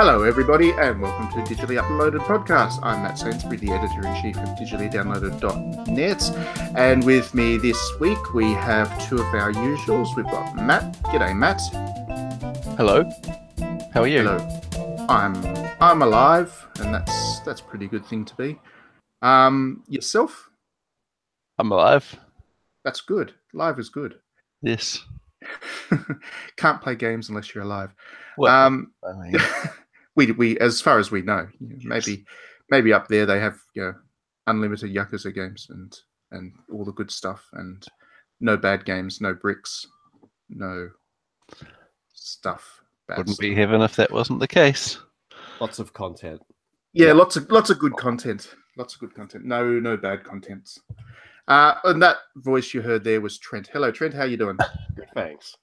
Hello, everybody, and welcome to Digitally Uploaded Podcast. I'm Matt Sainsbury, the editor-in-chief of digitallydownloaded.net, and with me this week we have two of our usuals. We've got Matt. G'day, Matt. Hello. How are you? Hello. I'm alive, and that's a pretty good thing to be. Yourself? I'm alive. That's good. Live is good. Yes. Can't play games unless you're alive. Well, I mean, we as far as we know, maybe up there they have unlimited Yakuza games and all the good stuff, and no bad games, no bricks, no stuff. Wouldn't be heaven if that wasn't the case. Lots of content. Yeah, lots of good content. Lots of good content. No bad contents. And that voice you heard there was Trent. Hello, Trent. How you doing? Good, thanks.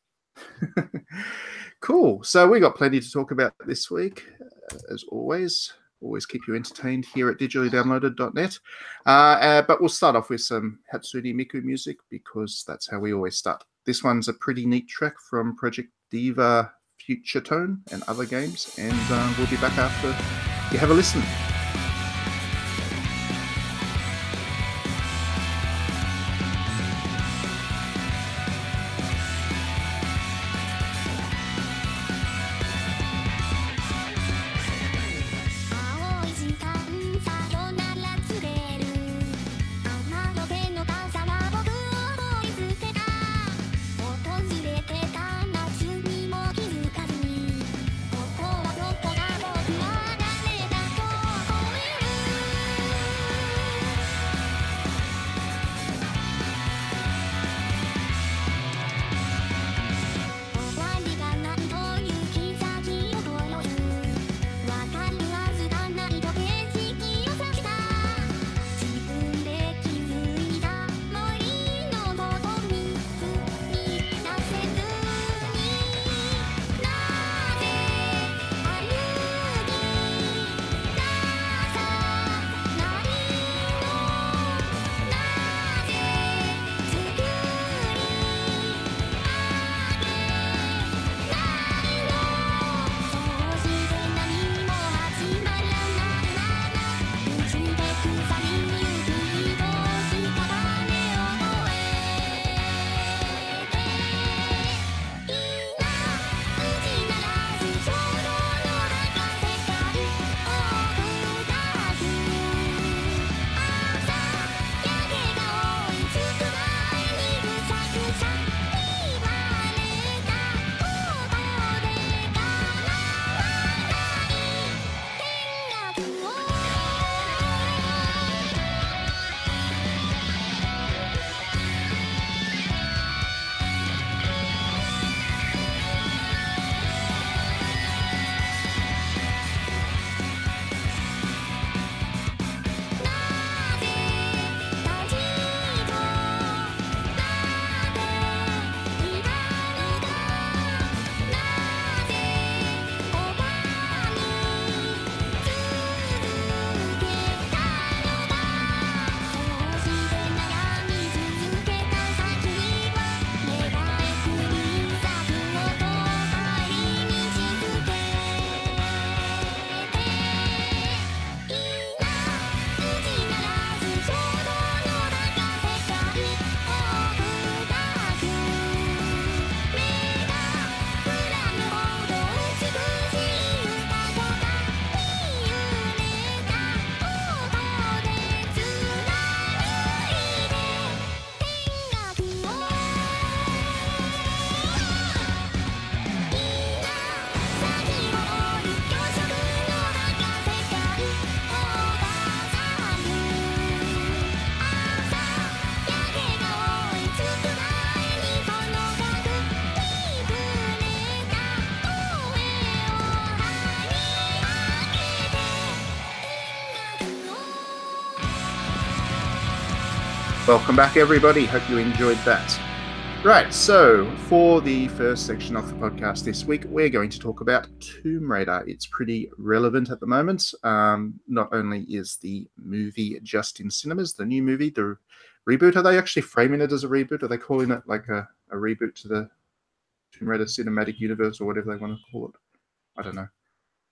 Cool. So we got plenty to talk about this week, as always. Always keep you entertained here at digitallydownloaded.net. But we'll start off with some Hatsune Miku music because that's how we always start. This one's a pretty neat track from Project Diva, Future Tone, and other games. And we'll be back after you have a listen. 'Welcome back, everybody. Hope you enjoyed that. Right, so for the first section of the podcast this week, we're going to talk about Tomb Raider. It's pretty relevant at the moment. Not only is the movie just in cinemas, the new movie, the reboot, are they actually framing it as a reboot? Are they calling it like a reboot to the Tomb Raider cinematic universe or whatever they want to call it? I don't know.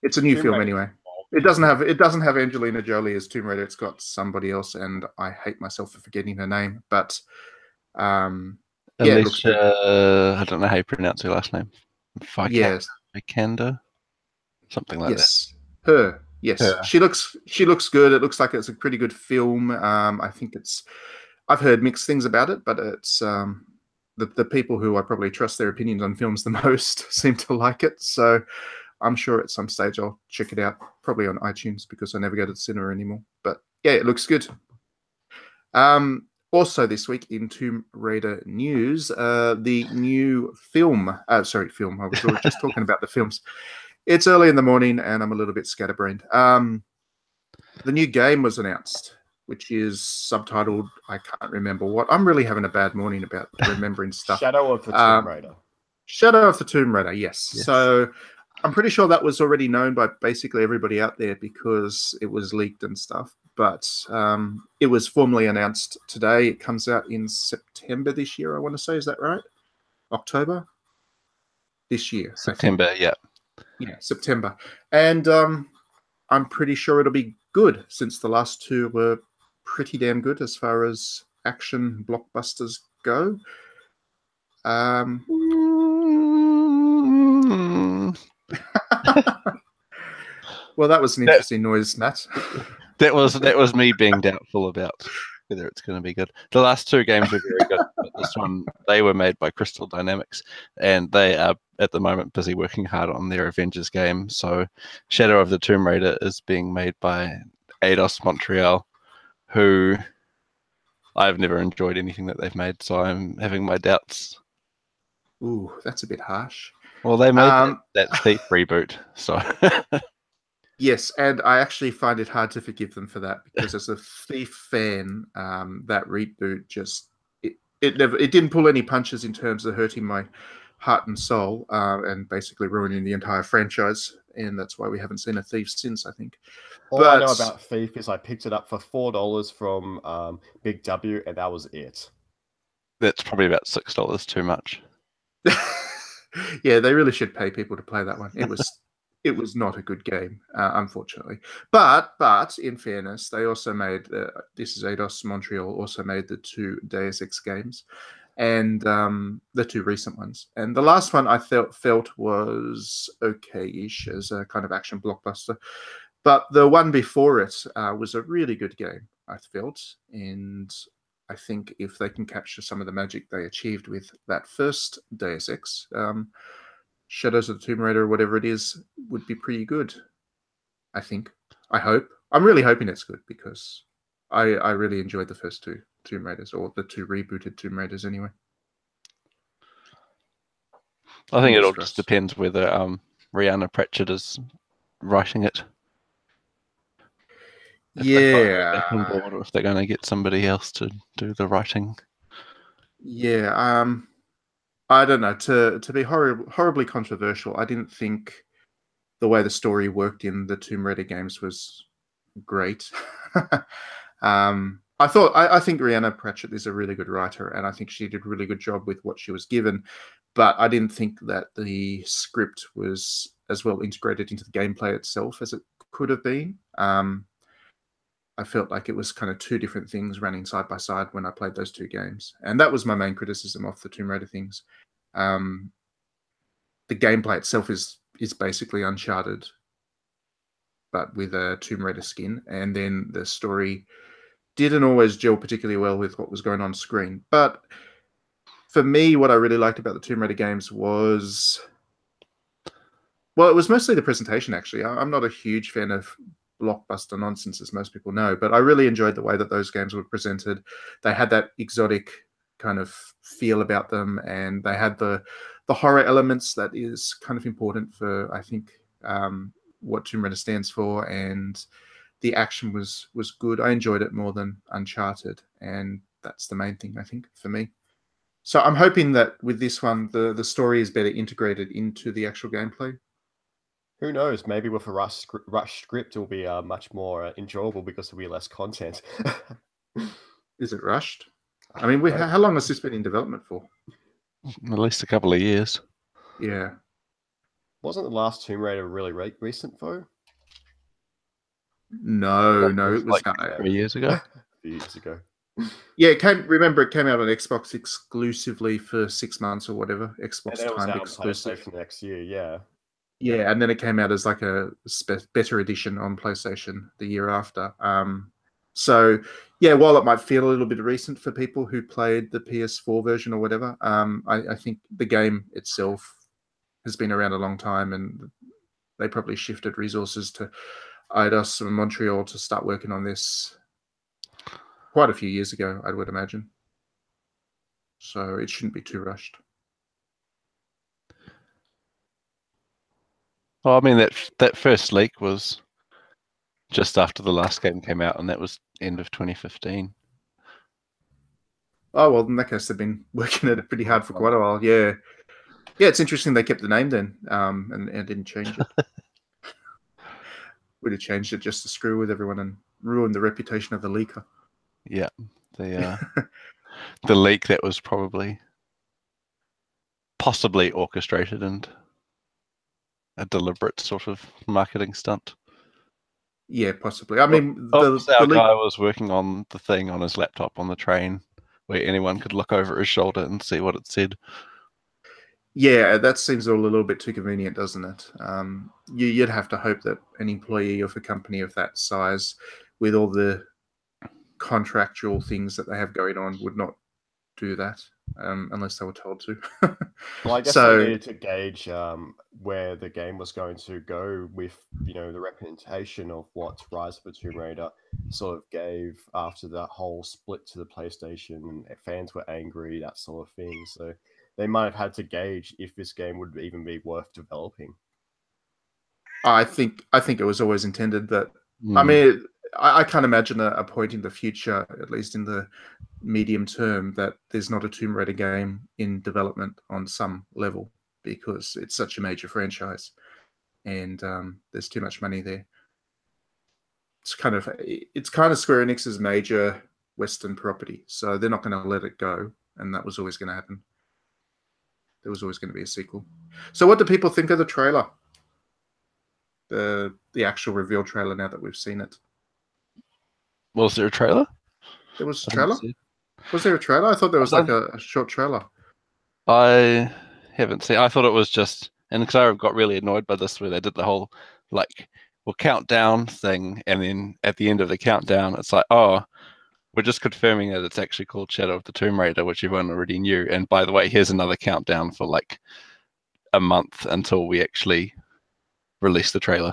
It's a new Tomb film Raider. anyway. It doesn't have Angelina Jolie as Tomb Raider. It's got somebody else, and I hate myself for forgetting her name. But yeah, it looks good. Alicia, I don't know how you pronounce her last name. Yes, Vikander? Something like that. yes, her. Yes, Her. she looks good. It looks like it's a pretty good film. I think I've heard mixed things about it, but it's the people who I probably trust their opinions on films the most seem to like it. So I'm sure at some stage I'll check it out, probably on iTunes because I never go to the cinema anymore. But yeah, it looks good. Also this week in Tomb Raider news, the new film. Film. I was just talking about the films. It's early in the morning and I'm a little bit scatterbrained. The new game was announced, which is subtitled, I can't remember what. I'm really having a bad morning about remembering stuff. Shadow of the Tomb Raider. Shadow of the Tomb Raider, yes. Yes. So I'm pretty sure that was already known by basically everybody out there because it was leaked and stuff. But it was formally announced today. It comes out in September this year, I want to say. Is that right? October? This year. September, yeah. Yeah, September. And I'm pretty sure it'll be good since the last two were pretty damn good as far as action blockbusters go. Well, that was an interesting noise, Matt. That was me being doubtful about whether it's going to be good. The last two games were very good, but this one, they were made by Crystal Dynamics, and they are at the moment busy working hard on their Avengers game. So Shadow of the Tomb Raider is being made by Eidos Montreal, who I've never enjoyed anything that they've made, so I'm having my doubts. Ooh, that's a bit harsh. Well, they made that Thief reboot, so... Yes, and I actually find it hard to forgive them for that because as a Thief fan, that reboot just it didn't pull any punches in terms of hurting my heart and soul and basically ruining the entire franchise. And that's why we haven't seen a Thief since, I think. All I know about Thief is I picked it up for $4 from Big W, and that was it. That's probably about $6 too much. Yeah, they really should pay people to play that one. It was not a good game, unfortunately. But in fairness, they also made this is Eidos Montreal also made the two Deus Ex games, and the two recent ones. And the last one I felt was okay-ish as a kind of action blockbuster, but the one before it was a really good game, I felt. And I think if they can capture some of the magic they achieved with that first Deus Ex, Shadows of the Tomb Raider or whatever it is would be pretty good. I think. I hope. I'm really hoping it's good because I really enjoyed the first two Tomb Raiders, or the two rebooted Tomb Raiders anyway. I think it all just depends whether Rihanna Pratchett is writing it. Yeah. Or if they're going to get somebody else to do the writing. Yeah. I don't know. To be horribly controversial, I didn't think the way the story worked in the Tomb Raider games was great. I think Rihanna Pratchett is a really good writer, and I think she did a really good job with what she was given. But I didn't think that the script was as well integrated into the gameplay itself as it could have been. I felt like it was kind of two different things running side by side when I played those two games. And that was my main criticism of the Tomb Raider things. The gameplay itself is basically Uncharted, but with a Tomb Raider skin. And then the story didn't always gel particularly well with what was going on screen. But for me, what I really liked about the Tomb Raider games was... Well, it was mostly the presentation, actually. I'm not a huge fan of blockbuster nonsense, as most people know, but I really enjoyed the way that those games were presented. They had that exotic kind of feel about them, and they had the horror elements that is kind of important for, I think, what Tomb Raider stands for, and the action was good. I enjoyed it more than Uncharted, and that's the main thing, I think, for me. So I'm hoping that with this one, the story is better integrated into the actual gameplay. Who knows? Maybe with a rush script, it will be much more enjoyable because there'll be less content. Is it rushed? I mean, how long has this been in development for? At least a couple of years. Yeah. Wasn't the last Tomb Raider really recent though? No, That it was like 3 years ago. A few years ago. Yeah, it came out on Xbox exclusively for 6 months or whatever. And Xbox then it was timed out on exclusive. PlayStation next year, yeah. Yeah, and then it came out as like a better edition on PlayStation the year after. So yeah, while it might feel a little bit recent for people who played the PS4 version or whatever, I think the game itself has been around a long time, and they probably shifted resources to Eidos and Montreal to start working on this quite a few years ago, I would imagine. So it shouldn't be too rushed. Well, I mean that first leak was just after the last game came out, and that was end of 2015. Oh, well, in that case, they've been working at it pretty hard for quite a while. Yeah. Yeah, it's interesting they kept the name then and didn't change it. Would have changed it just to screw with everyone and ruin the reputation of the leaker. Yeah, the leak that was possibly orchestrated and a deliberate sort of marketing stunt. Yeah, possibly. I mean, our guy was working on the thing on his laptop on the train where anyone could look over his shoulder and see what it said. Yeah, that seems a little bit too convenient, doesn't it? You'd have to hope that an employee of a company of that size, with all the contractual things that they have going on, would not do that unless they were told to. Well, I guess they needed to gauge where the game was going to go with, the representation of what Rise of the Tomb Raider sort of gave after that whole split to the PlayStation, and fans were angry, that sort of thing. So they might have had to gauge if this game would even be worth developing. I think it was always intended that. I mean, I can't imagine a point in the future, at least in the medium term, that there's not a Tomb Raider game in development on some level, because it's such a major franchise and there's too much money there. It's kind of Square Enix's major Western property, so they're not going to let it go, and that was always going to happen. There was always going to be a sequel. So what do people think of the trailer? The actual reveal trailer, now that we've seen it. Was there a trailer? There was a trailer? Was there a trailer? I thought there was like a short trailer. I haven't seen. I thought it was just, and because I got really annoyed by this, where they did the whole countdown thing, and then at the end of the countdown, it's like, oh, we're just confirming that it's actually called Shadow of the Tomb Raider, which everyone already knew. And by the way, here's another countdown for like a month until we actually release the trailer.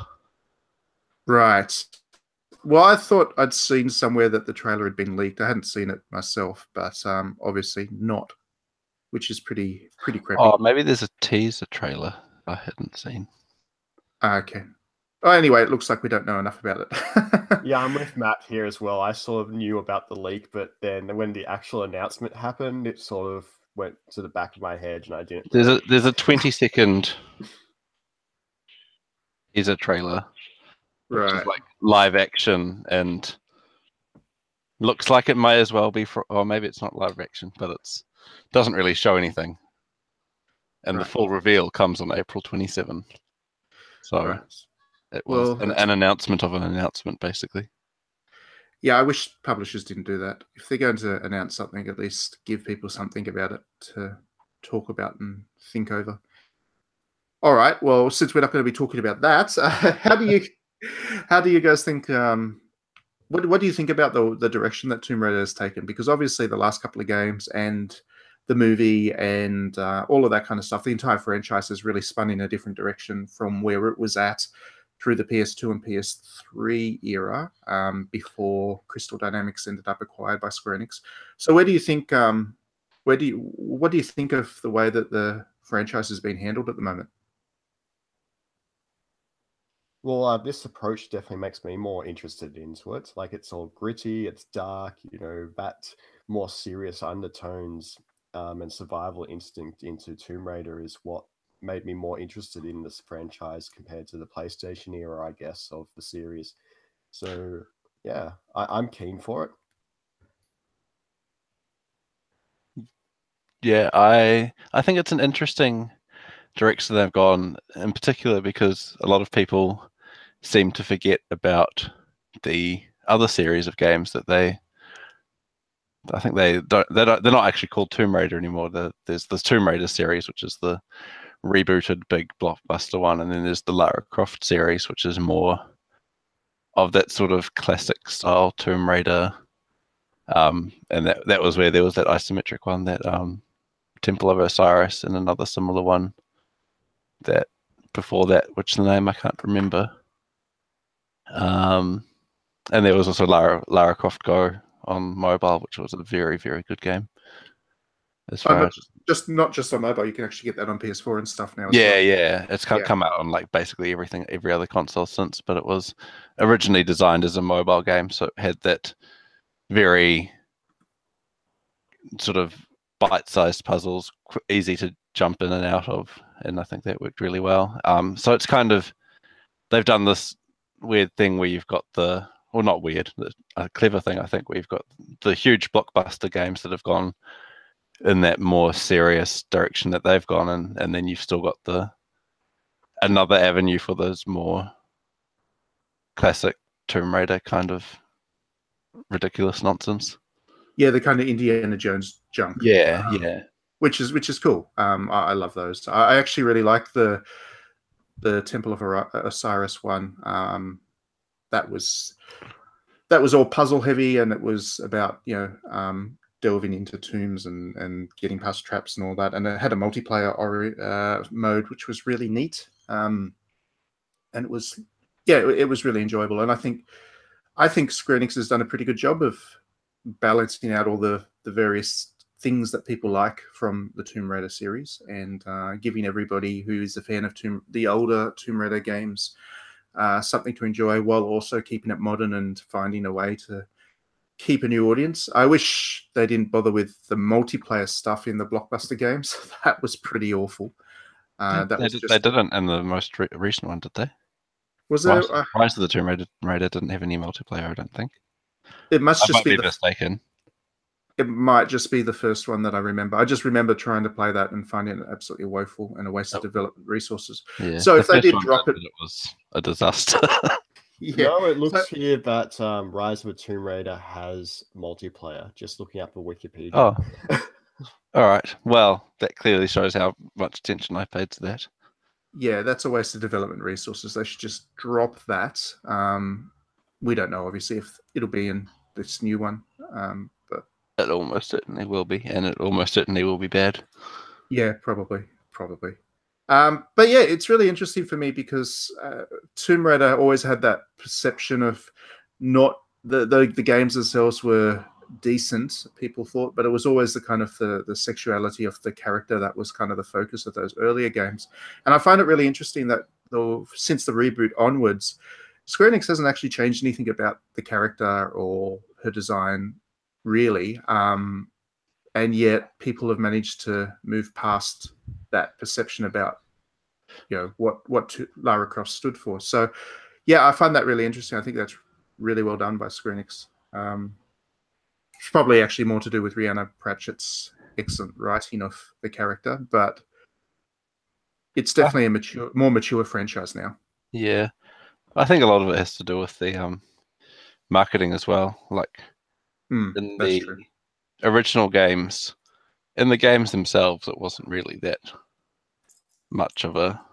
Right. Well, I thought I'd seen somewhere that the trailer had been leaked. I hadn't seen it myself, but obviously not, which is pretty crappy. Oh, maybe there's a teaser trailer I hadn't seen. Okay. Oh, anyway, it looks like we don't know enough about it. Yeah, I'm with Matt here as well. I sort of knew about the leak, but then when the actual announcement happened, it sort of went to the back of my head, and I didn't. There's a 20-second teaser trailer, which is like live action, and looks like it may as well be or maybe it's not live action, but it's doesn't really show anything. And the full reveal comes on April 27. So it was an announcement of an announcement, basically. Yeah, I wish publishers didn't do that. If they're going to announce something, at least give people something about it to talk about and think over. All right. Well, since we're not going to be talking about that, how do you guys think? What do you think about the direction that Tomb Raider has taken? Because obviously the last couple of games and the movie and all of that kind of stuff, the entire franchise has really spun in a different direction from where it was at through the PS2 and PS3 era before Crystal Dynamics ended up acquired by Square Enix. So where do you think? What do you think of the way that the franchise has been handled at the moment? Well, this approach definitely makes me more interested into it. Like, it's all gritty, it's dark, that more serious undertones and survival instinct into Tomb Raider is what made me more interested in this franchise compared to the PlayStation era, I guess, of the series. So, yeah, I'm keen for it. Yeah, I think it's an interesting direction they've gone, in particular because a lot of people seem to forget about the other series of games that I think they're not actually called Tomb Raider anymore. There's the Tomb Raider series, which is the rebooted big blockbuster one, and then there's the Lara Croft series, which is more of that sort of classic style Tomb Raider. And that was where there was that isometric one, that Temple of Osiris, and another similar one that before that, which the name I can't remember. And there was also Lara Croft Go on mobile, which was a very, very good game. As far as not just on mobile, you can actually get that on PS4 and stuff now. Yeah. It's come out on like basically every other console since, but it was originally designed as a mobile game, so it had that very sort of bite-sized puzzles, easy to jump in and out of, and I think that worked really well. So it's kind of, they've done this weird thing where you've got not weird, a clever thing, I think, where you've got the huge blockbuster games that have gone in that more serious direction that they've gone in, and then you've still got another avenue for those more classic Tomb Raider kind of ridiculous nonsense. Yeah, the kind of Indiana Jones junk. Yeah. Which is cool. I love those. I actually really like the Temple of Osiris one. That was all puzzle heavy, and it was about delving into tombs and getting past traps and all that. And it had a multiplayer mode, which was really neat. And it was really enjoyable. And I think Square Enix has done a pretty good job of balancing out all the various things that people like from the Tomb Raider series, and giving everybody who is a fan of the older Tomb Raider games something to enjoy, while also keeping it modern and finding a way to keep a new audience. I wish they didn't bother with the multiplayer stuff in the blockbuster games. That was pretty awful. They didn't in the most recent one, did they? Was there? Rise of the Tomb Raider didn't have any multiplayer, I don't think. It must just be mistaken. It might just be the first one that I remember. I just remember trying to play that and finding it absolutely woeful and a waste of development resources. Yeah. So if they did drop it, it was a disaster. Yeah. No, it looks here that Rise of the Tomb Raider has multiplayer. Just looking up the Wikipedia. Oh, all right. Well, that clearly shows how much attention I paid to that. Yeah, that's a waste of development resources. They should just drop that. We don't know, obviously, if it'll be in this new one, but it almost certainly will be, and it almost certainly will be bad. Yeah, probably. But yeah, it's really interesting for me because Tomb Raider always had that perception of not the games themselves were decent, people thought, but it was always the kind of the sexuality of the character that was kind of the focus of those earlier games. And I find it really interesting that since the reboot onwards, Square Enix hasn't actually changed anything about the character or her design, really. And yet people have managed to move past that perception about, what Lara Croft stood for. So, yeah, I find that really interesting. I think that's really well done by Square Enix. It's probably actually more to do with Rhianna Pratchett's excellent writing of the character, but it's definitely a more mature franchise now. Yeah, I think a lot of it has to do with the marketing as well. Like in the original games, in the games themselves, it wasn't really that much of a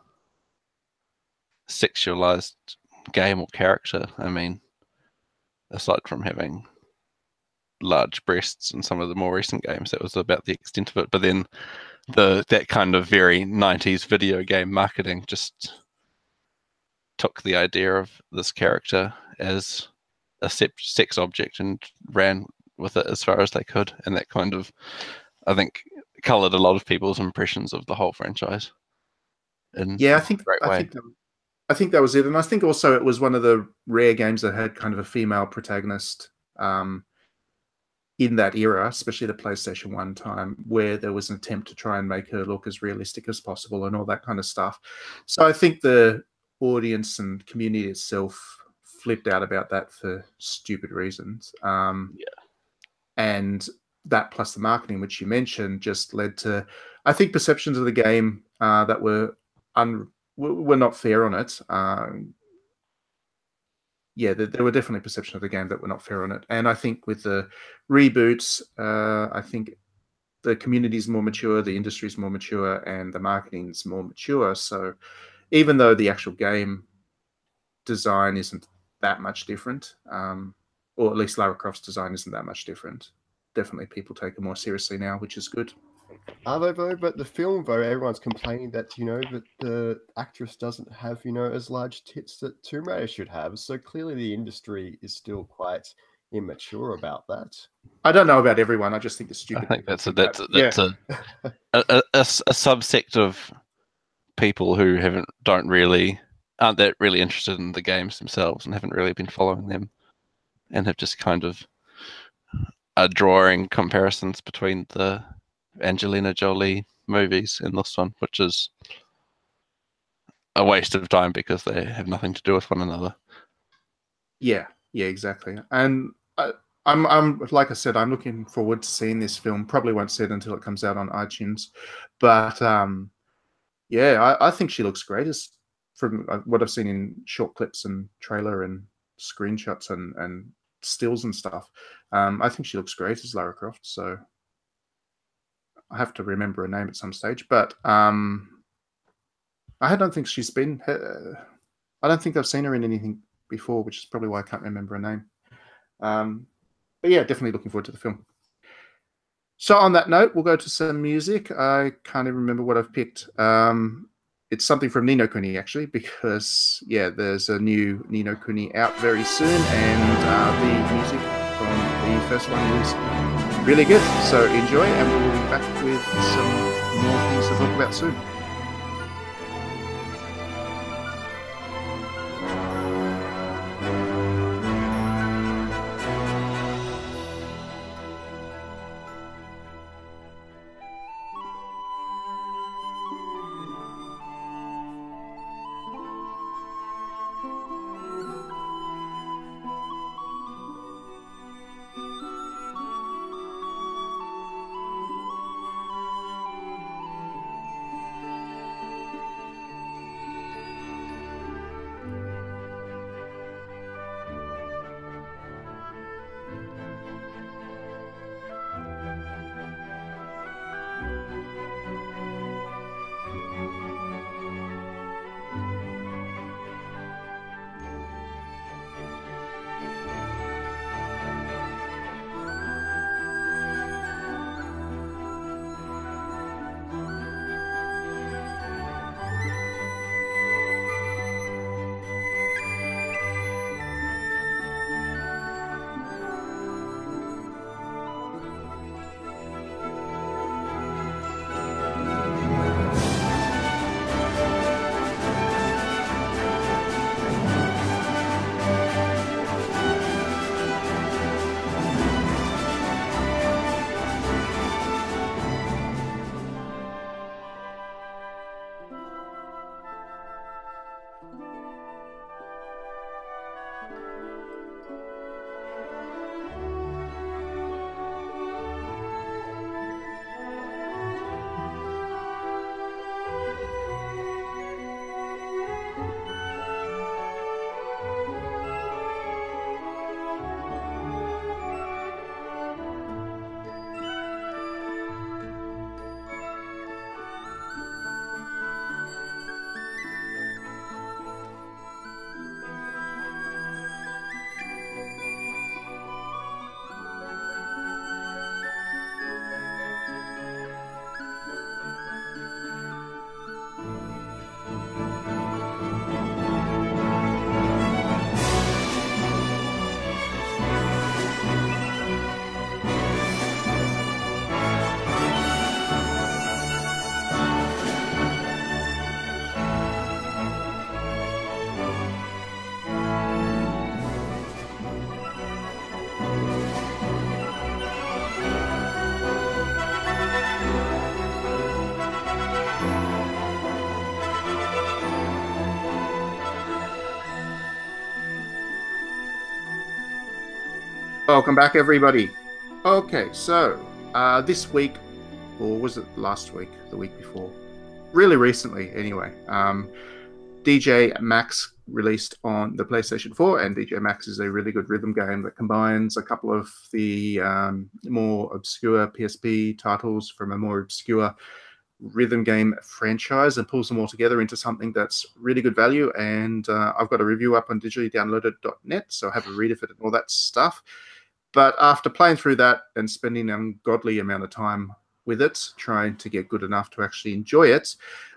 sexualized game or character. I mean, aside from having large breasts in some of the more recent games, that was about the extent of it. But then that kind of very 90s video game marketing just took the idea of this character as a sex object and ran with it as far as they could, and that kind of, I think, colored a lot of people's impressions of the whole franchise. I think that was it, and I think also it was one of the rare games that had kind of a female protagonist in that era, especially the PlayStation 1 time, where there was an attempt to try and make her look as realistic as possible and all that kind of stuff. So I think the audience and community itself flipped out about that for stupid reasons. And that plus the marketing, which you mentioned, just led to, I think, perceptions of the game that were not fair on it. Yeah, there were definitely perception of the game that were not fair on it. And I think with the reboots, I think the community is more mature, the industry is more mature, and the marketing is more mature. So even though the actual game design isn't that much different, or at least Lara Croft's design isn't that much different, definitely people take it more seriously now, which is good. Are they though? But the film, though, everyone's complaining that that the actress doesn't have as large tits that Tomb Raider should have. So clearly, the industry is still quite immature about that. I don't know about everyone. I just think it's stupid. I think that's a subsect of people who aren't that really interested in the games themselves and haven't really been following them, and have just kind of are drawing comparisons between the Angelina Jolie movies in this one, which is a waste of time because they have nothing to do with one another. Yeah, exactly. And I'm like I said, I'm looking forward to seeing this film. Probably won't see it until it comes out on iTunes, but yeah, I think she looks great as from what I've seen in short clips and trailer and screenshots and stills and stuff. I think she looks great as Lara Croft. So I have to remember her name at some stage, but I don't think she's been. I don't think I've seen her in anything before, which is probably why I can't remember her name. But yeah, definitely looking forward to the film. So on that note, we'll go to some music. I can't even remember what I've picked. It's something from Ni no Kuni, actually, because yeah, there's a new Ni no Kuni out very soon, and the music from the first one is really good. So enjoy, and we'll be back with some more things to talk about soon. Welcome back, everybody. Okay, so this week, or was it last week, the week before? really recently anyway. DJ Max released on the PlayStation 4, and DJ Max is a really good rhythm game that combines a couple of the more obscure PSP titles from a more obscure rhythm game franchise and pulls them all together into something that's really good value. And I've got a review up on digitallydownloaded.net, so have a read of it and all that stuff. But after playing through that and spending an ungodly amount of time with it, trying to get good enough to actually enjoy it,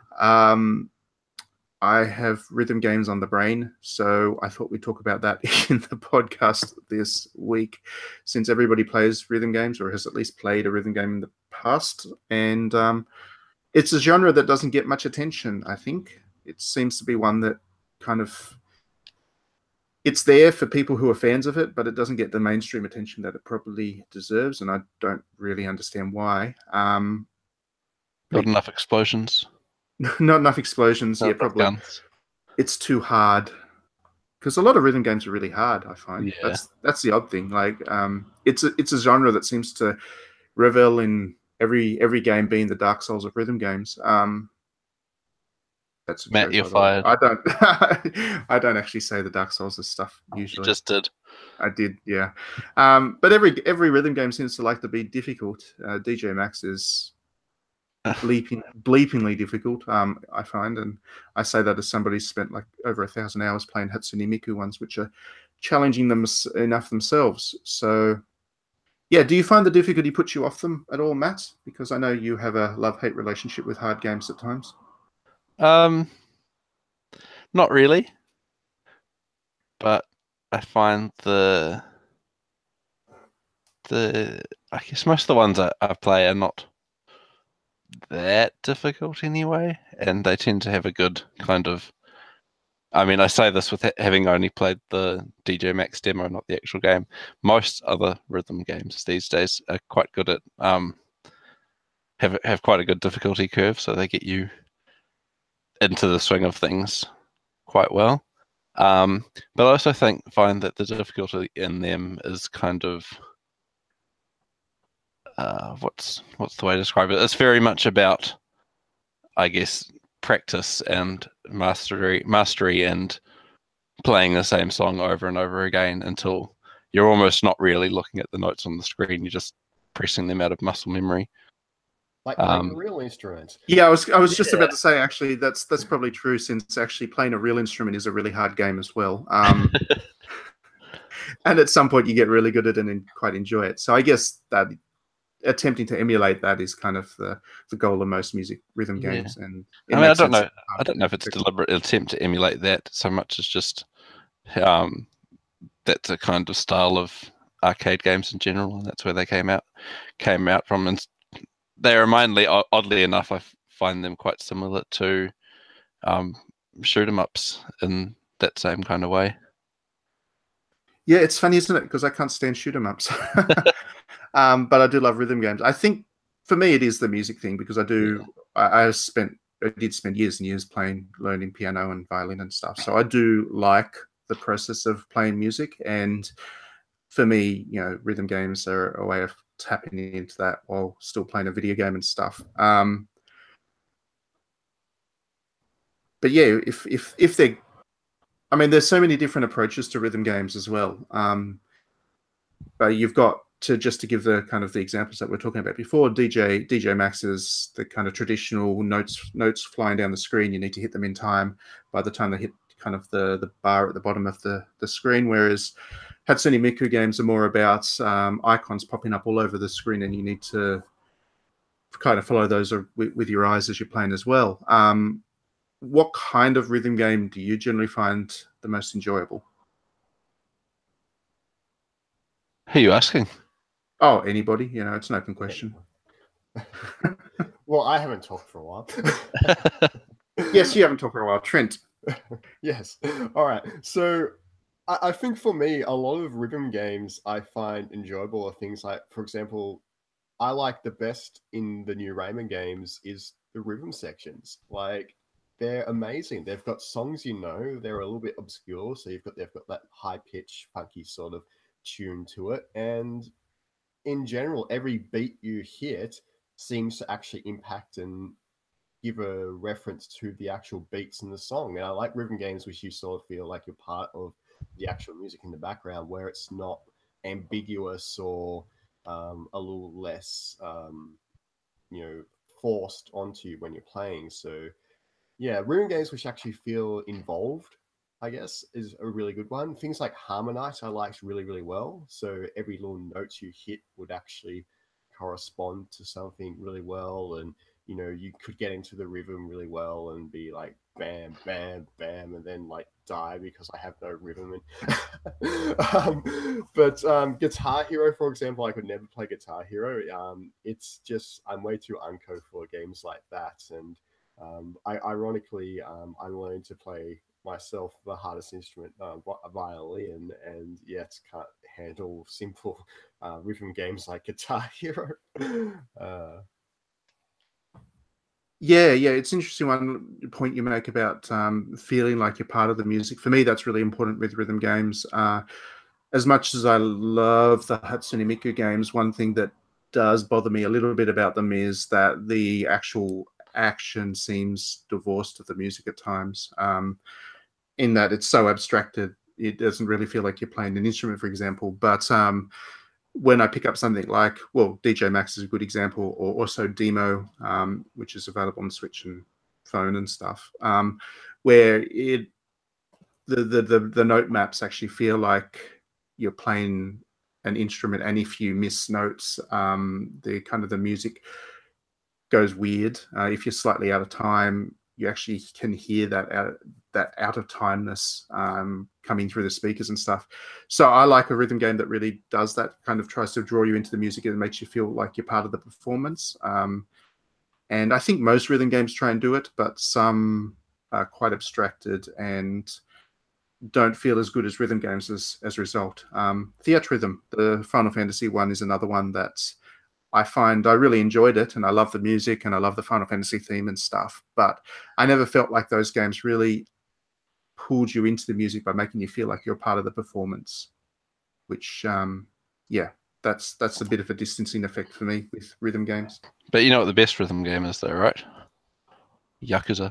I have rhythm games on the brain, so I thought we'd talk about that in the podcast this week, since everybody plays rhythm games or has at least played a rhythm game in the past. And it's a genre that doesn't get much attention, I think. It seems to be one that kind of... It's there for people who are fans of it, but it doesn't get the mainstream attention that it probably deserves, and I don't really understand why. Not enough explosions. Not enough explosions. Not Yeah, enough probably. guns. It's too hard. Because a lot of rhythm games are really hard, I find. Yeah. That's the odd thing. Like, it's a genre that seems to revel in every game being the Dark Souls of rhythm games. That's a Matt, joke, you're by the way. fired. I don't actually say the Dark Souls of stuff You usually. just did. I did, yeah. But every rhythm game seems to like to be difficult. DJ Max is bleepingly difficult, I find, and I say that as somebody who's spent like over 1,000 hours playing Hatsune Miku ones, which are challenging them enough themselves. So, yeah, do you find the difficulty puts you off them at all, Matt? Because I know you have a love-hate relationship with hard games at times. Not really, but I find the I guess most of the ones I play are not that difficult anyway, and they tend to have a good kind of... I mean, I say this with having only played the DJ Max demo, not the actual game. Most other rhythm games these days are quite good at have quite a good difficulty curve, so they get you into the swing of things quite well. But I also find that the difficulty in them is kind of what's the way to describe it? It's very much about, I guess, practice and mastery and playing the same song over and over again until you're almost not really looking at the notes on the screen. You're just pressing them out of muscle memory. Like playing a real instrument. Yeah, I was just about to say, actually, that's probably true, since actually playing a real instrument is a really hard game as well. And at some point you get really good at it and quite enjoy it. So I guess that attempting to emulate that is kind of the goal of most music rhythm games. And I mean, I don't know if it's a deliberate attempt to emulate that so much as just that's a kind of style of arcade games in general, and that's where they came out from. And they remind me, oddly enough, I find them quite similar to shoot 'em ups in that same kind of way. Yeah, it's funny, isn't it? Because I can't stand shoot 'em ups. But I do love rhythm games. I think for me it is the music thing, because I did spend years and years learning piano and violin and stuff. So I do like the process of playing music, and for me, rhythm games are a way of tapping into that while still playing a video game and stuff. But yeah, if they're... I mean, there's so many different approaches to rhythm games as well. But you've got to give the kind of the examples that we're talking about before. DJ Max is the kind of traditional notes flying down the screen. You need to hit them in time by the time they hit kind of the bar at the bottom of the screen. Whereas Hatsune Miku games are more about icons popping up all over the screen, and you need to kind of follow those with your eyes as you're playing as well. What kind of rhythm game do you generally find the most enjoyable? Who are you asking? Oh, anybody. It's an open question. Well, I haven't talked for a while. Yes, you haven't talked for a while. Trent. Yes. All right. So I think for me, a lot of rhythm games I find enjoyable are things like, for example, I like the best in the new Rayman games is the rhythm sections. Like, they're amazing. They've got songs, they're a little bit obscure, so they've got that high pitch, funky sort of tune to it, and in general, every beat you hit seems to actually impact and give a reference to the actual beats in the song. And I like rhythm games which you sort of feel like you're part of the actual music in the background, where it's not ambiguous or a little less, forced onto you when you're playing. So yeah, rhythm games which actually feel involved, I guess, is a really good one. Things like Harmonite I liked really, really well. So every little note you hit would actually correspond to something really well. And, you could get into the rhythm really well and be like, bam, bam, bam, and then like die because I have no rhythm. And but Guitar Hero, for example, I could never play Guitar Hero. It's just, I'm way too unco for games like that. And ironically, I learned to play myself the hardest instrument, violin, and yet can't handle simple rhythm games like Guitar Hero. Yeah, it's interesting one point you make about feeling like you're part of the music. For me, that's really important with rhythm games. As much as I love the Hatsune Miku games, one thing that does bother me a little bit about them is that the actual action seems divorced of the music at times, in that it's so abstracted. It doesn't really feel like you're playing an instrument, for example. But when I pick up something like, well, DJ Max is a good example, or also Demo, which is available on Switch and phone and stuff, where the note maps actually feel like you're playing an instrument, and if you miss notes, the music goes weird. If you're slightly out of time, you actually can hear that out of timeness coming through the speakers and stuff. So I like a rhythm game that really does that, kind of tries to draw you into the music and makes you feel like you're part of the performance. And I think most rhythm games try and do it, but some are quite abstracted and don't feel as good as rhythm games as a result. Theatrhythm, the Final Fantasy one, is another one that I find I really enjoyed it, and I love the music and I love the Final Fantasy theme and stuff, but I never felt like those games really pulled you into the music by making you feel like you're part of the performance, which, that's a bit of a distancing effect for me with rhythm games. But you know what the best rhythm game is, though, right? Yakuza.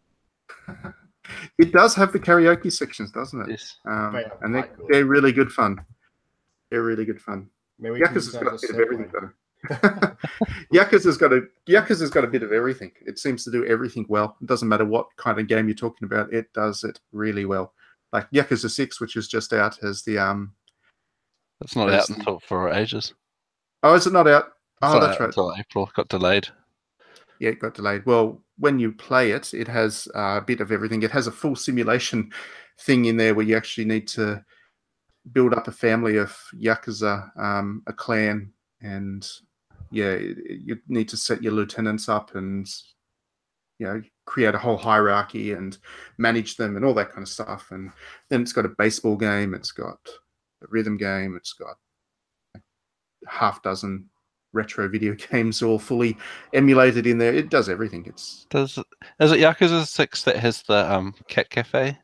It does have the karaoke sections, doesn't it? Yes. And they're really good fun. They're really good fun. Yakuza's got a bit of everything, though. Yakuza's got a bit of everything. It seems to do everything well. It doesn't matter what kind of game you're talking about, it does it really well. Like Yakuza 6, which is just out, has the It's not out until for ages. Oh, is it not out? It's oh, that's right. Until April, got delayed. Yeah, it got delayed. Well, when you play it, it has a bit of everything. It has a full simulation thing in there where you actually need to build up a family of Yakuza, a clan, and you need to set your lieutenants up and create a whole hierarchy and manage them and all that kind of stuff. And then it's got a baseball game, it's got a rhythm game, it's got half dozen retro video games all fully emulated in there. It does everything. Is it Yakuza 6 that has the cat cafe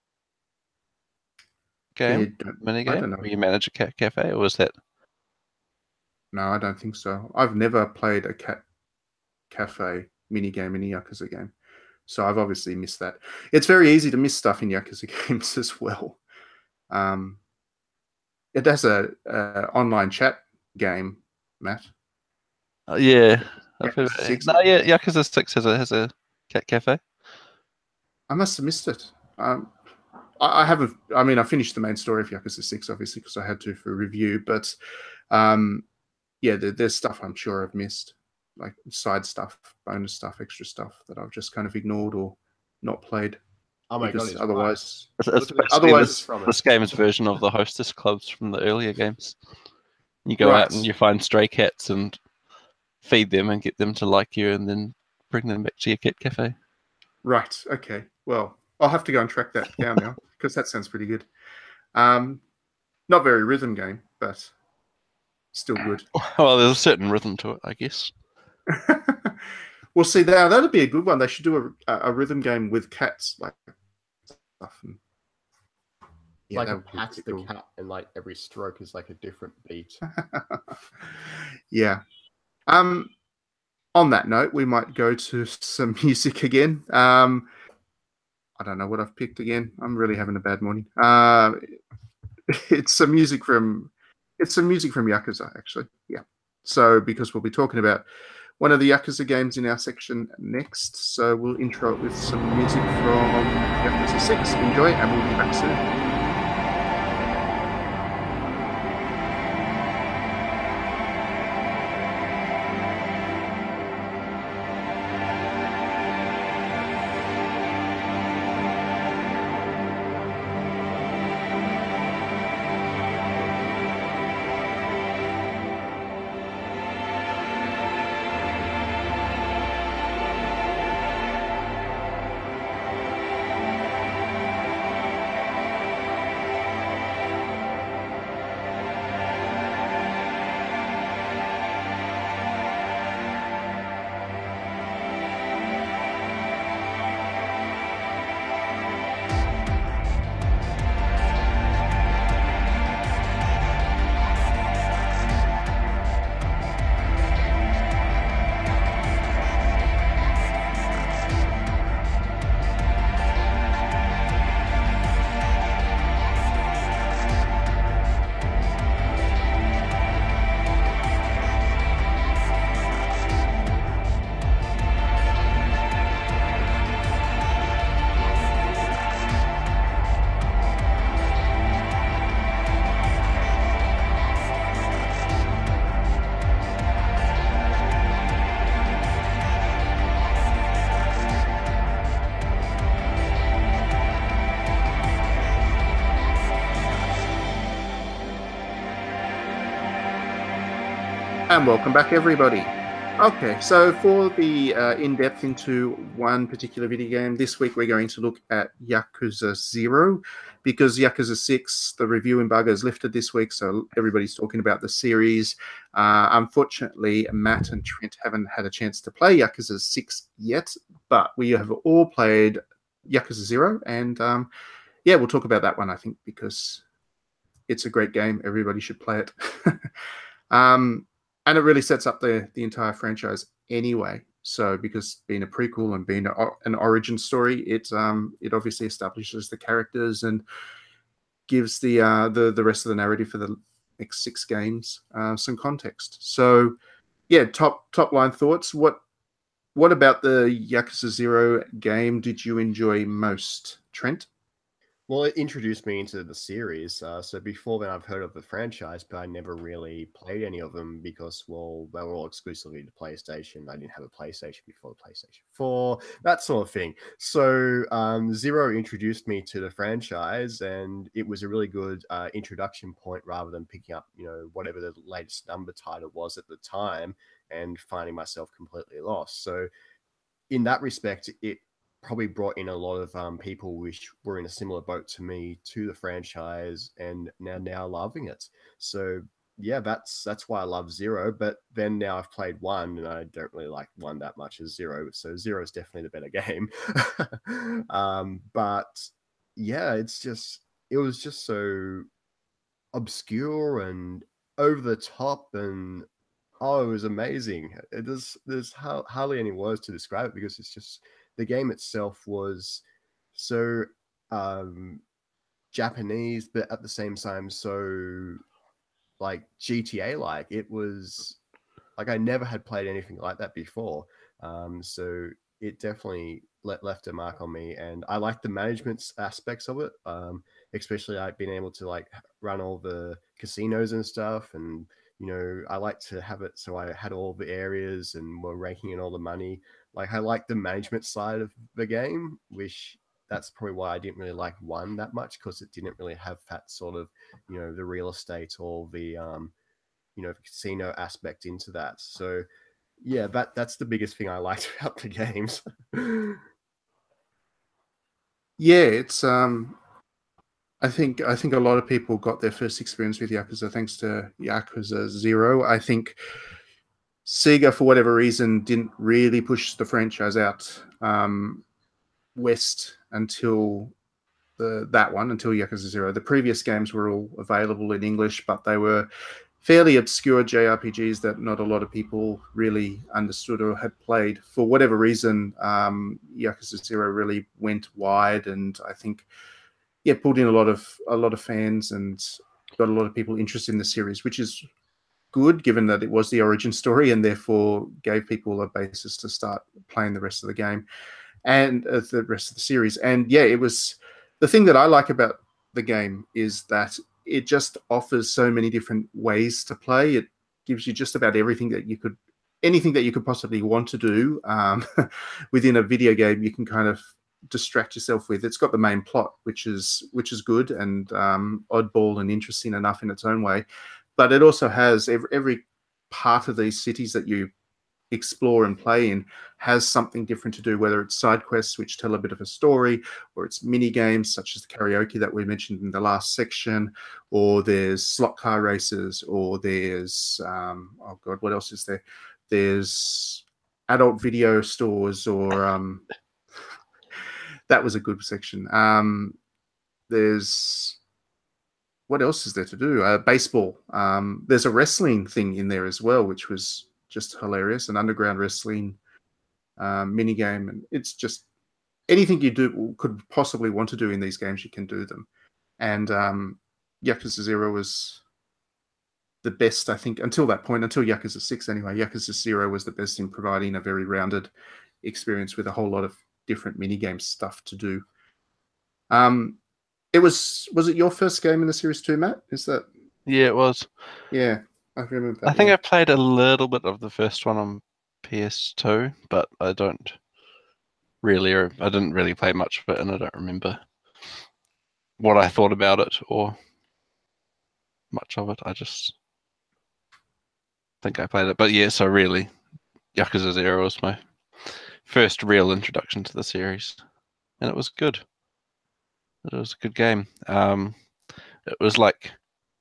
game, mini game? I don't know. Where you manage a cat cafe, or was that? No, I don't think so. I've never played a cat cafe mini game in a Yakuza game, so I've obviously missed that. It's very easy to miss stuff in Yakuza games as well. It has a online chat game, Matt. Yeah. Yakuza 6. No, yeah, Yakuza 6 has a cat cafe. I must have missed it. I haven't. I mean, I finished the main story of Yakuza 6, obviously, because I had to for review. But there's stuff I'm sure I've missed, like side stuff, bonus stuff, extra stuff that I've just kind of ignored or not played. Oh my god! Otherwise, this game's version of the hostess clubs from the earlier games. You go out and you find stray cats and feed them and get them to like you, and then bring them back to your cat cafe. Right. Okay. Well, I'll have to go and track that down now because that sounds pretty good. Not very rhythm game, but still good. Well, there's a certain rhythm to it, I guess. Well, see, that'd be a good one. They should do a rhythm game with cats, like stuff. And, like a pat the cat, and like every stroke is like a different beat. Yeah. on that note, we might go to some music again. I don't know what I've picked again. I'm really having a bad morning. It's some music from Yakuza, actually. Yeah. So because we'll be talking about one of the Yakuza games in our section next, so we'll intro it with some music from Yakuza 6. Enjoy, and we'll be back soon. And welcome back, everybody. Okay, so for the in-depth into one particular video game, this week we're going to look at Yakuza 0, because Yakuza 6, the review embargo is lifted this week, so everybody's talking about the series. Unfortunately, Matt and Trent haven't had a chance to play Yakuza 6 yet, but we have all played Yakuza 0, and yeah, we'll talk about that one, I think, because it's a great game. Everybody should play it. And it really sets up the entire franchise anyway. So because being a prequel and being an origin story, it obviously establishes the characters and gives the rest of the narrative for the next 6 games some context. So yeah, top line thoughts. What about the Yakuza 0 game did you enjoy most, Trent? Well, it introduced me into the series. So before then, I've heard of the franchise, but I never really played any of them because, well, they were all exclusively to PlayStation. I didn't have a PlayStation before the PlayStation 4, that sort of thing. So Zero introduced me to the franchise, and it was a really good introduction point rather than picking up, whatever the latest number title was at the time and finding myself completely lost. So in that respect, it probably brought in a lot of people which were in a similar boat to me to the franchise and now loving it. So yeah, that's why I love 0. But then now I've played 1 and I don't really like 1 that much as 0. So 0 is definitely the better game. But yeah, it was just so obscure and over the top, and it was amazing. There's hardly any words to describe it because it's just, the game itself was so Japanese, but at the same time so like GTA like. It was like I never had played anything like that before. So it definitely left a mark on me, and I like the management aspects of it, especially like being able to like run all the casinos and stuff. And I like to have it so I had all the areas and were raking in all the money. Like I like the management side of the game, which that's probably why I didn't really like 1 that much, because it didn't really have that sort of the real estate or the casino aspect into that. So yeah, that's the biggest thing I liked about the games. Yeah, it's I think a lot of people got their first experience with Yakuza thanks to Yakuza 0. I think Sega, for whatever reason, didn't really push the franchise out west until until Yakuza 0. The previous games were all available in English, but they were fairly obscure JRPGs that not a lot of people really understood or had played. For whatever reason, Yakuza 0 really went wide, and I think pulled in a lot of fans and got a lot of people interested in the series, which is good given that it was the origin story and therefore gave people a basis to start playing the rest of the game and the rest of the series. And yeah, it was the thing that I like about the game is that it just offers so many different ways to play. It gives you just about anything that you could possibly want to do within a video game. You can kind of distract yourself with. It's got the main plot, which is good and oddball and interesting enough in its own way. But it also has every part of these cities that you explore and play in has something different to do, whether it's side quests which tell a bit of a story, or it's mini games such as the karaoke that we mentioned in the last section, or there's slot car races, or there's oh god, what else is there? There's adult video stores, or that was a good section. There's what else is there to do? Baseball. There's a wrestling thing in there as well, which was just hilarious. An underground wrestling mini game, and it's just anything you could possibly want to do in these games, you can do them. And Yakuza 0 was the best, I think, until that point, until Yakuza 6 anyway. Yakuza 0 was the best in providing a very rounded experience with a whole lot of different mini game stuff to do. Was it your first game in the series too, Matt? Is that? Yeah, it was. Yeah, I remember that. I think I played a little bit of the first one on PS2, but I didn't really play much of it, and I don't remember what I thought about it or much of it. I just think I played it. But yeah, so really, Yakuza 0 was my first real introduction to the series, and it was good. It was a good game. It was like,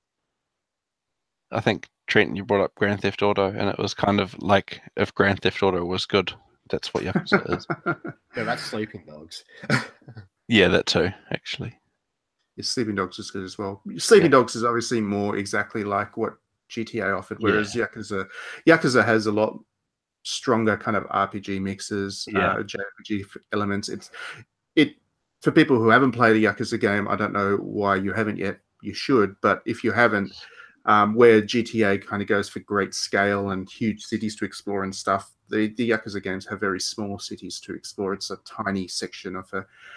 I think, Trent, you brought up Grand Theft Auto, and it was kind of like if Grand Theft Auto was good. That's what Yakuza is. Yeah, that's Sleeping Dogs. Yeah, that too, actually. Yeah, Sleeping Dogs is good as well. Sleeping Dogs is obviously more exactly like what GTA offered, whereas Yakuza has a lot stronger kind of RPG mixes, JRPG elements. It for people who haven't played a Yakuza game, I don't know why you haven't yet. You should, but if you haven't, where GTA kind of goes for great scale and huge cities to explore and stuff, the Yakuza games have very small cities to explore. It's a tiny section of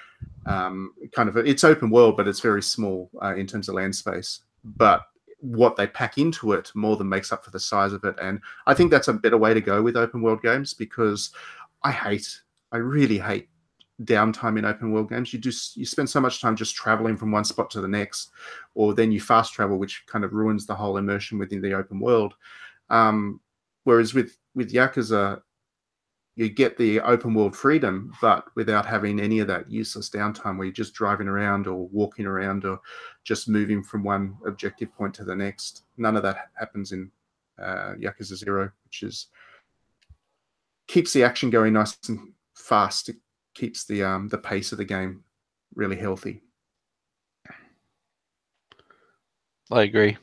it's open world, but it's very small in terms of land space. But what they pack into it more than makes up for the size of it. And I think that's a better way to go with open world games, because I really hate downtime in open world games. You spend so much time just traveling from one spot to the next, or then you fast travel, which kind of ruins the whole immersion within the open world. Whereas with Yakuza, you get the open world freedom, but without having any of that useless downtime where you're just driving around or walking around or just moving from one objective point to the next. None of that happens in Yakuza 0, which keeps the action going nice and fast. It keeps the pace of the game really healthy. I agree.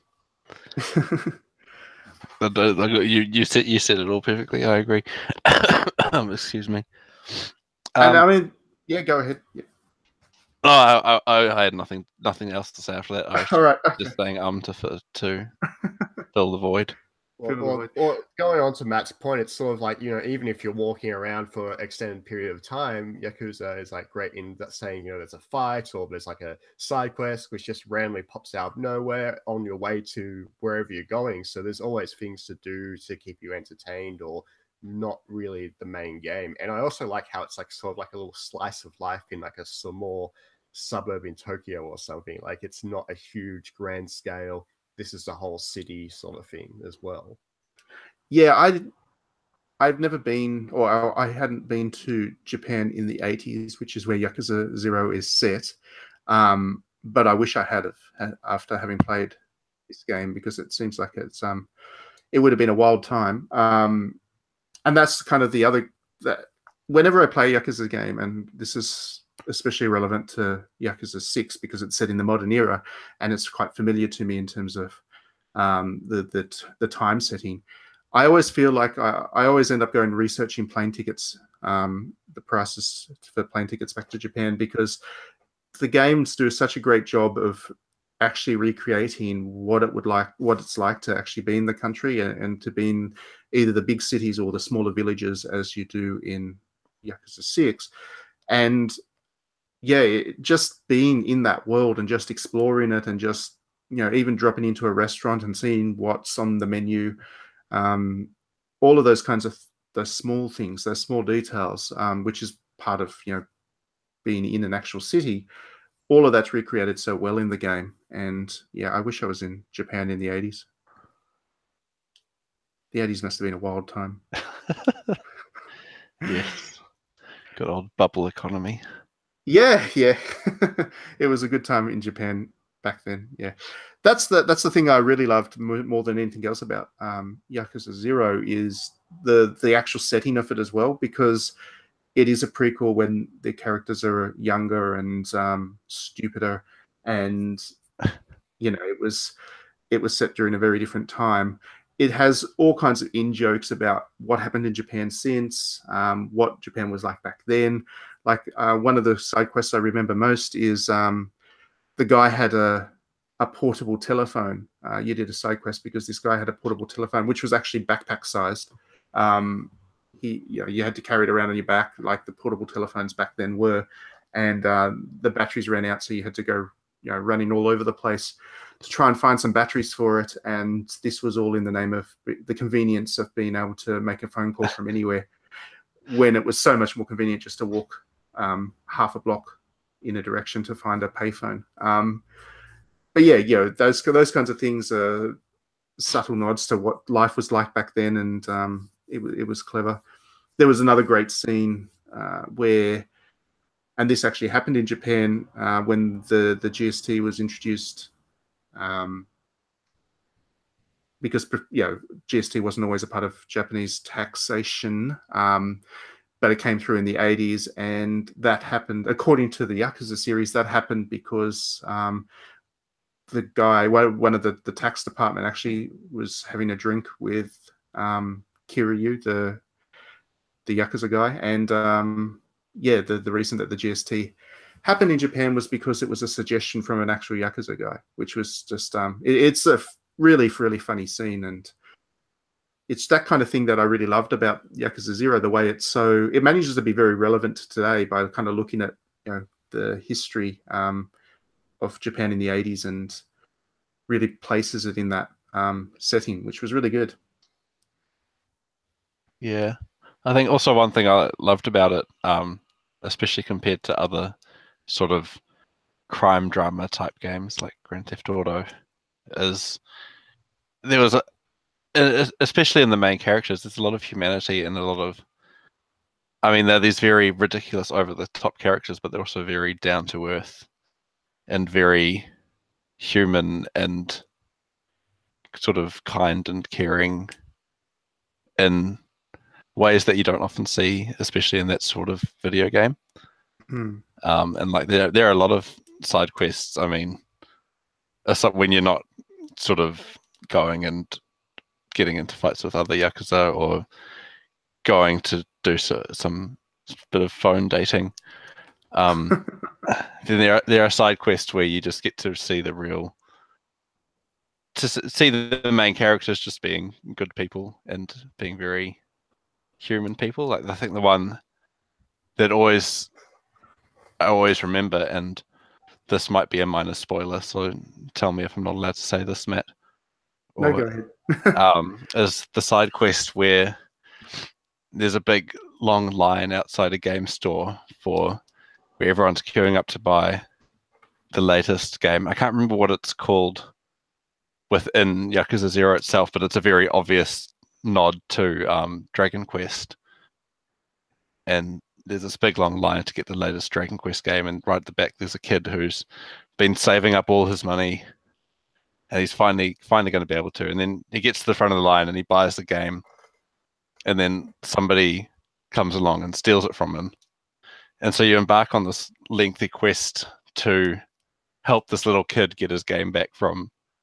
You said it all perfectly. I agree. Excuse me. And I mean, yeah, go ahead. Yeah. Oh, I had nothing else to say after that. I was all right. just saying to fill the void. Or going on to Matt's point, it's sort of like, even if you're walking around for an extended period of time, Yakuza is like great in that saying, there's a fight or there's like a side quest which just randomly pops out of nowhere on your way to wherever you're going. So there's always things to do to keep you entertained, or not really the main game. And I also like how it's like sort of like a little slice of life in like a small suburb in Tokyo or something. Like it's not a huge grand scale. This is the whole city sort of thing as well. Yeah, I've never been, or I hadn't been to Japan in the 80s, which is where Yakuza 0 is set. But I wish I had after having played this game, because it seems like it would have been a wild time. And that's kind of the other, that whenever I play a Yakuza game, and this is especially relevant to Yakuza 6 because it's set in the modern era and it's quite familiar to me in terms of the time setting. I always feel like I always end up going researching plane tickets, the prices for plane tickets back to Japan, because the games do such a great job of actually recreating what it's like to actually be in the country and to be in either the big cities or the smaller villages as you do in Yakuza 6. And yeah, just being in that world and just exploring it and just, even dropping into a restaurant and seeing what's on the menu, all of those kinds of those small things, those small details, which is part of, being in an actual city. All of that's recreated so well in the game. And yeah, I wish I was in Japan in the 80s. The 80s must have been a wild time. Yes. Good old bubble economy. Yeah. It was a good time in Japan back then. Yeah. That's the thing I really loved more than anything else about Yakuza 0 is the actual setting of it as well, because it is a prequel when the characters are younger and stupider, and it was set during a very different time. It has all kinds of in-jokes about what happened in Japan since, what Japan was like back then. Like one of the side quests I remember most is the guy had a portable telephone. You did a side quest because this guy had a portable telephone, which was actually backpack sized. You had to carry it around on your back like the portable telephones back then were, and the batteries ran out, so you had to go running all over the place to try and find some batteries for it. And this was all in the name of the convenience of being able to make a phone call from anywhere, when it was so much more convenient just to walk half a block in a direction to find a payphone. But yeah, those kinds of things are subtle nods to what life was like back then, and it was clever. There was another great scene where, and this actually happened in Japan when the GST was introduced, because GST wasn't always a part of Japanese taxation, but it came through in the 80s, and that happened, according to the Yakuza series, that happened because the guy, one of the tax department, actually was having a drink with Kiryu, the Yakuza guy, and the reason that the GST happened in Japan was because it was a suggestion from an actual Yakuza guy, which was just it's a really funny scene, and it's that kind of thing that I really loved about Yakuza 0, the way it manages to be very relevant today by kind of looking at the history of Japan in the 80s and really places it in that setting, which was really good. Yeah. I think also one thing I loved about it, especially compared to other sort of crime drama type games like Grand Theft Auto, is there was especially in the main characters, there's a lot of humanity and a lot of, they're these very ridiculous over the top characters, but they're also very down to earth and very human and sort of kind and caring in ways that you don't often see, especially in that sort of video game. And like there are a lot of side quests. When you're not sort of going and getting into fights with other Yakuza or going to do some bit of phone dating, then there are side quests where you just get to see the main characters just being good people and being very human people. Like I think the one that I always remember, and this might be a minor spoiler, so tell me if I'm not allowed to say this, Matt. No, go ahead. Is the side quest where there's a big long line outside a game store where everyone's queuing up to buy the latest game. I can't remember what it's called within Yakuza 0 itself, but it's a very obvious nod to Dragon Quest. And there's this big long line to get the latest Dragon Quest game, and right at the back there's a kid who's been saving up all his money, and he's finally going to be able to. And then he gets to the front of the line and he buys the game, and then somebody comes along and steals it from him. And so you embark on this lengthy quest to help this little kid get his game back from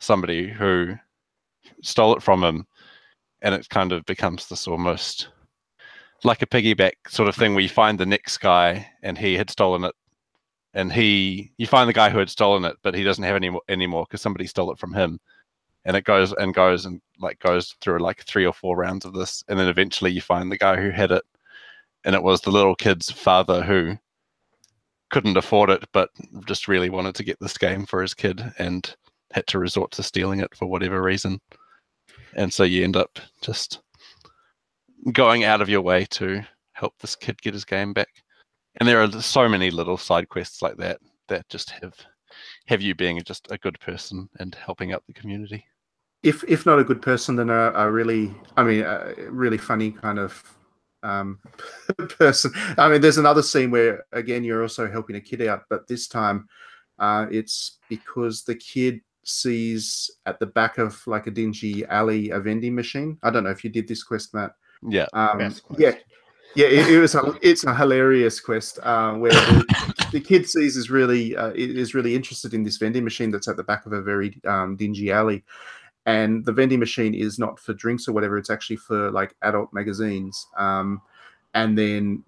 somebody who stole it from him, and it kind of becomes this almost like a piggyback sort of thing where you find the next guy and he had stolen it, and you find the guy who had stolen it, but he doesn't have anymore because somebody stole it from him, and it goes through like 3 or 4 rounds of this, and then eventually you find the guy who had it, and it was the little kid's father who couldn't afford it but just really wanted to get this game for his kid and had to resort to stealing it for whatever reason. And so you end up just going out of your way to help this kid get his game back. And there are so many little side quests like that that just have you being just a good person and helping out the community. If not a good person, then a really funny kind of person. I mean, there's another scene where, again, you're also helping a kid out, but this time it's because the kid sees at the back of like a dingy alley a vending machine. I don't know if you did this quest, Matt. Yeah. It's a hilarious quest where the kid sees is really interested in this vending machine that's at the back of a very dingy alley. And the vending machine is not for drinks or whatever. It's actually for like adult magazines. And then,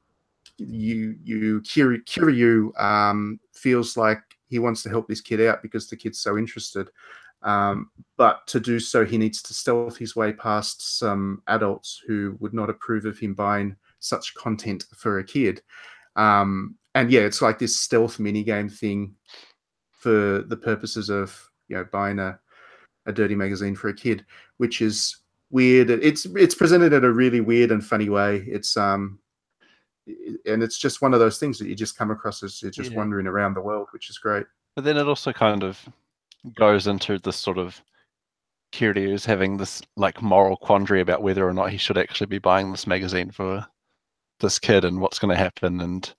Kiryu feels like he wants to help this kid out because the kid's so interested. But to do so, he needs to stealth his way past some adults who would not approve of him buying such content for a kid. It's like this stealth minigame thing for the purposes of buying a dirty magazine for a kid, which is weird. It's presented in a really weird and funny way. It's and it's just one of those things that you just come across as you're just wandering around the world, which is great. But then it also kind of goes into this sort of Kiryu's having this like moral quandary about whether or not he should actually be buying this magazine for this kid and what's going to happen, and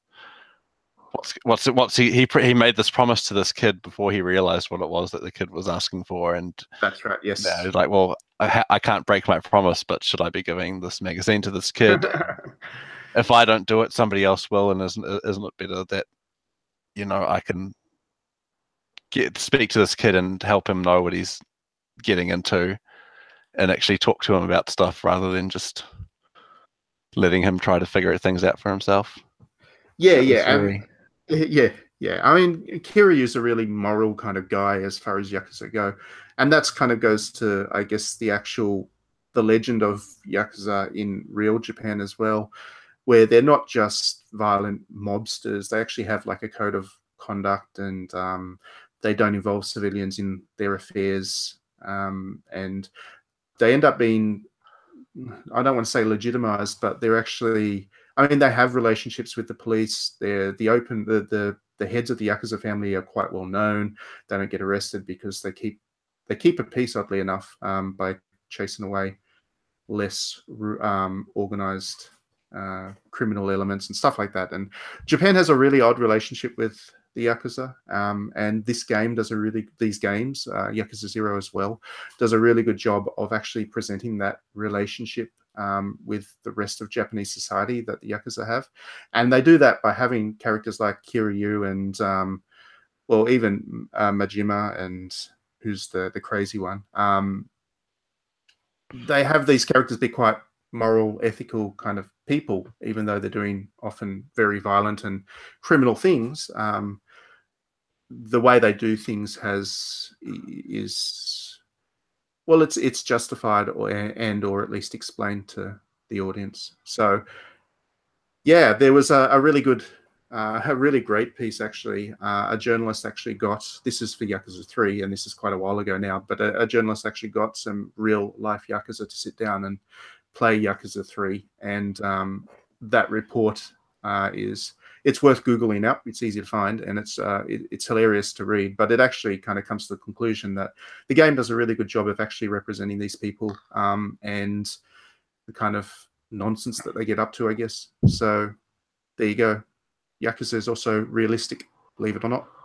he made this promise to this kid before he realized what it was that the kid was asking for, and that's right. Yes. Yeah, he's like, well, I can't break my promise, but should I be giving this magazine to this kid? If I don't do it, somebody else will, and isn't it better that I can speak to this kid and help him know what he's getting into, and actually talk to him about stuff rather than just letting him try to figure things out for himself. Yeah. I mean, Kiryu's a really moral kind of guy as far as Yakuza go. And that's kind of goes to, I guess, the legend of Yakuza in real Japan as well, where they're not just violent mobsters. They actually have like a code of conduct, and they don't involve civilians in their affairs. And they end up being, I don't want to say legitimized, but they're actually, I mean, they have relationships with the police. They're the heads of the Yakuza family are quite well known. They don't get arrested because they keep a peace, oddly enough, by chasing away less organized criminal elements and stuff like that. And Japan has a really odd relationship with the Yakuza, and these games, Yakuza 0 as well, does a really good job of actually presenting that relationship with the rest of Japanese society that the Yakuza have. And they do that by having characters like Kiryu and even Majima, and who's the crazy one. They have these characters be quite moral, ethical kind of people, even though they're doing often very violent and criminal things. The way they do things it's justified or at least explained to the audience. So yeah, there was a really good, a really great piece actually. A journalist actually got, this is for Yakuza 3, and this is quite a while ago now, but a journalist actually got some real life Yakuza to sit down and play Yakuza 3, and that report it's worth Googling up. It's easy to find, and it's hilarious to read, but it actually kind of comes to the conclusion that the game does a really good job of actually representing these people and the kind of nonsense that they get up to, I guess. So there you go. Yakuza is also realistic, believe it or not.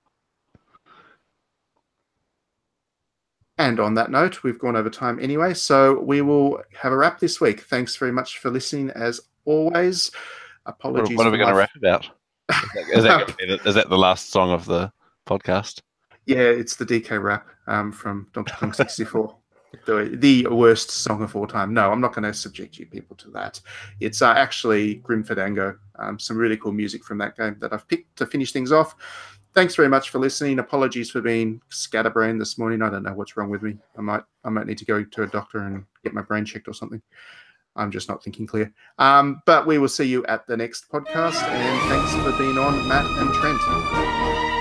And on that note, we've gone over time anyway, so we will have a wrap this week. Thanks very much for listening, as always. Apologies. What are we going to wrap about? Is that the last song of the podcast? Yeah, it's the DK rap from Donkey Kong 64. The worst song of all time. No, I'm not going to subject you people to that. It's actually Grim Fandango. Some really cool music from that game that I've picked to finish things off. Thanks very much for listening. Apologies for being scatterbrained this morning. I don't know what's wrong with me. I might need to go to a doctor and get my brain checked or something. I'm just not thinking clear. But we will see you at the next podcast. And thanks for being on, Matt and Trent.